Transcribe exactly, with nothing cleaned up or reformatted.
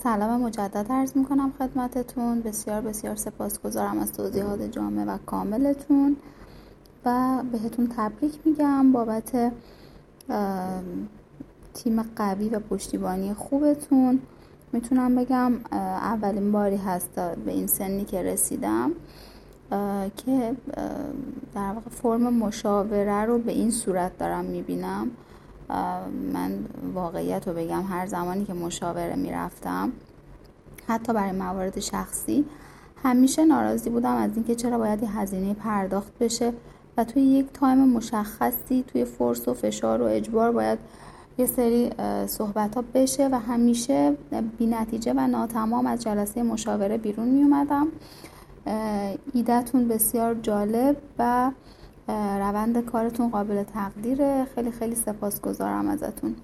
سلام مجدد عرض میکنم خدمتتون. بسیار بسیار سپاسگزارم از توضیحات جامع و کاملتون و بهتون تبریک میگم بابت تیم قوی و پشتیبانی خوبتون. میتونم بگم اولین باری هست به این سنی که رسیدم که در واقع فرم مشاوره رو به این صورت دارم میبینم. من واقعیت رو بگم هر زمانی که مشاوره میرفتم حتی برای موارد شخصی همیشه ناراضی بودم از اینکه چرا باید یه هزینه پرداخت بشه و توی یک تایم مشخصی توی فرص و فشار و اجبار باید یه سری صحبت ها بشه و همیشه بی نتیجه و ناتمام از جلسه مشاوره بیرون می اومدم. ایده‌تون بسیار جالب و روند کارتون قابل تقدیره. خیلی خیلی سپاسگزارم ازتون.